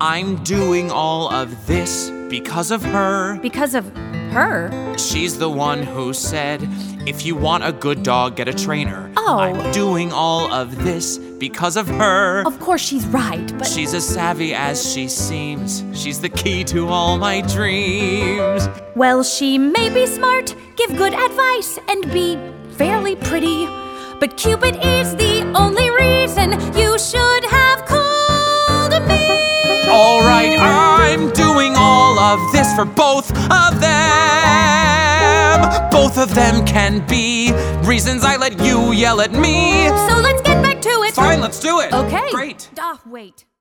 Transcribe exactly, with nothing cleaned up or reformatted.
I'm doing all of this because of her. Because of her? She's the one who said, if you want a good dog, get a trainer. Oh. I'm doing all of this because of her. Of course she's right, but... She's as savvy as she seems. She's the key to all my dreams. Well, she may be smart, give good advice, and be fairly pretty, but Cupid is the only reason you should have called me. All right, I'm doing all of this for both of them. Both of them can be reasons I let you yell at me. So let's get back to it. Fine, let's do it. Okay. Great. Ah, wait.